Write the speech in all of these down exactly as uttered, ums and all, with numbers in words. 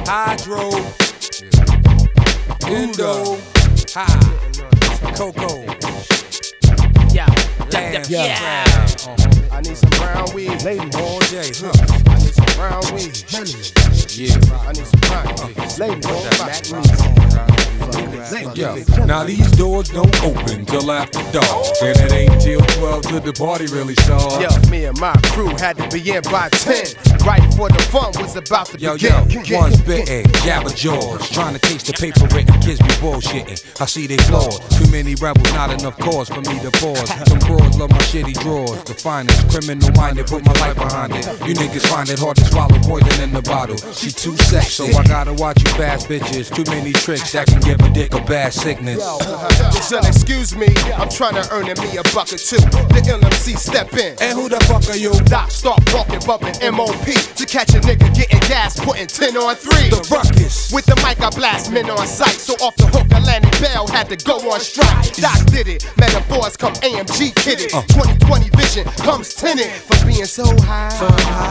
Hydro, Undo, High, Coco. Yeah, Damn, yeah. yeah. Uh-huh. I need some brown weed, Lady, all day, huh? I need some brown weed. Yeah. I need some brown weed. Lady, What's that that, Mac weed. Yo, now these doors don't open till after dark, and it ain't till twelve till the party really starts. Yo, me and my crew had to be in by ten, right before the fun was about to Yo, begin. yo, one's bitten, Jabba Jaws, trying to taste the paper written, kids be bullshitting. I see they flaws, too many rebels, not enough cause for me to pause. Some bros love my shitty drawers, the finest, criminal minded, put my life behind it. You niggas find it hard to swallow poison in the bottle. She too sex, so I gotta watch you fast bitches. Too many tricks that can give a dick a bad sickness. Son, excuse me, I'm trying to earn me a buck or two. The L M C step in. And who the fuck are you? Doc start walking, bumping M O P to catch a nigga getting gas, putting ten on three. The ruckus. With the mic, I blast men on sight. So off the hook, Atlantic Bell had to go on strike. Doc did it. Metaphors come A M G kidded. Uh. twenty twenty vision comes tinted for being so high. So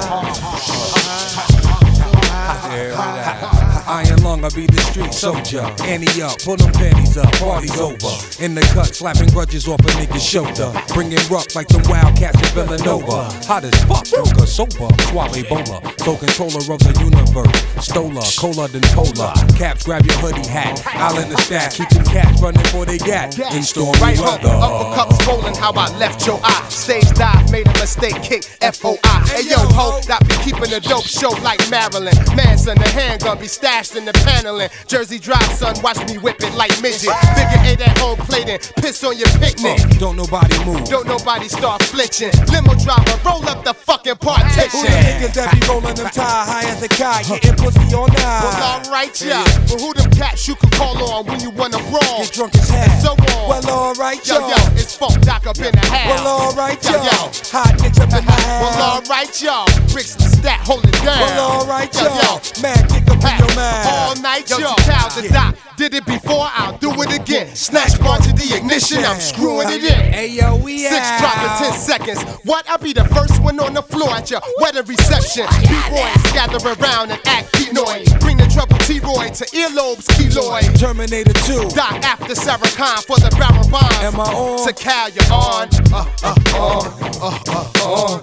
Iron lung, I be the street soldier. Annie up, pull them panties up, party's over. In the cut, slapping grudges off a nigga's shoulder. Bringing rock like them wildcats in Villanova. Hot as fuck, Joker, sober, suave bowler. Full controller of the universe. Stoler, cola than polar. Caps, grab your hoodie hat. I'll in the stack, keep them cats running for they gat. In stormy right hook, weather. uppercuts rolling how I left your eye. Stage dive, made a mistake, kick F O I. Hey yo, ho, that be keeping a dope show like Maryland. Manson, the handgun be stashed in the paneling. Jersey Drive, son, watch me whip it like midget. Figure eight at home plating, piss on your picnic. Uh, don't nobody move. Don't nobody start flinching. Limo driver, roll up the fucking partition. Who the niggas that be rolling them tie high as a kite, getting pussy all night? Well, alright, yeah. But who them cats you can call on when you wanna brawl? Get drunk as hell. And so on. Well, alright, Yo, yo. yo, it's Funk Doc up in the house. Well, alright, yo. Yo, yo. Hot niggas up in the house. Well, alright, yo. Bricks the stat, hold it down. Well, alright, yo. Yo, yo. Man, dick up in your mind. All night, yo. Cow the Doc. Did it before, I'll do it again. Snatch bar to the ignition, I'm screwing it in. Hey, yo, we Six out. drop in ten seconds. What? I'll be the first one on the floor at your wedding reception. B-boys gather around and act penoid. Bring the trouble T-Roy to earlobes, keloid. Terminator two. Doc after Sarah Khan for the barrel bonds. Am I on? To Cal, you're on. Uh, uh, uh, uh, uh, uh.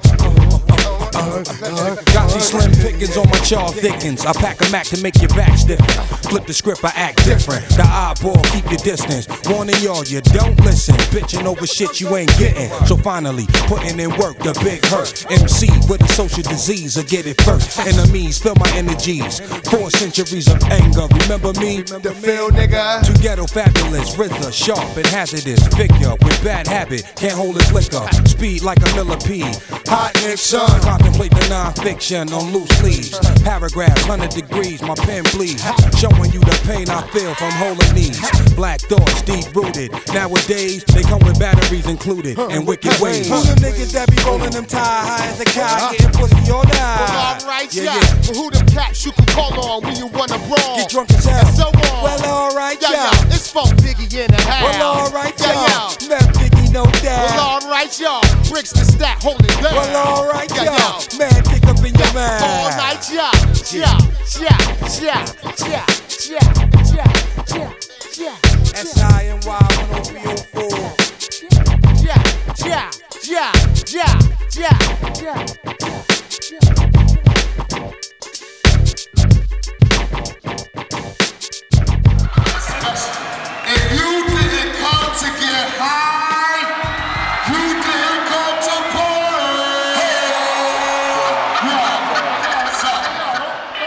Got these slim pickings on my chaw thickens. I pack a Mac to make your back stiffen. Flip the script, I act different. The eyeball, keep your distance. Warning y'all, you don't listen. Bitching over shit you ain't getting. So finally, putting in work, the big hurt. M C with a social disease, I get it first. Enemies, feel my energies. Four centuries of anger, remember me? The feel, nigga. Too ghetto, fabulous, R Z A, sharp and hazardous. Figure with bad habit, can't hold his liquor. Speed like a millipede. Hot Nixon, contemplate the non-fiction on loose leaves. Paragraphs, one hundred degrees, my pen bleeds. Showing you the pain I feel from holding knees. Black thoughts, deep rooted. Nowadays, they come with batteries included and wicked ways. Who the niggas that be rolling them tie high as a kite, getting pussy all night? Well, alright, yeah. yeah. But who them cats you can call on when you wanna brawl? Get drunk as hell. And so on. Well, alright, yo, yo. yo, it's Funk Biggie in the house. Well, alright, yo. yo. Left Biggie, no doubt. Well, alright, yo. Bricks the stack, hold it down. Well, alright, yo. yo. Man, dick up in your mind. All night, yo. Yo, yo, yo, yo, yo, yo, yo, yo. S I N Y one oh three oh four. Yeah, yeah, yeah, yeah, yeah, yeah, yeah.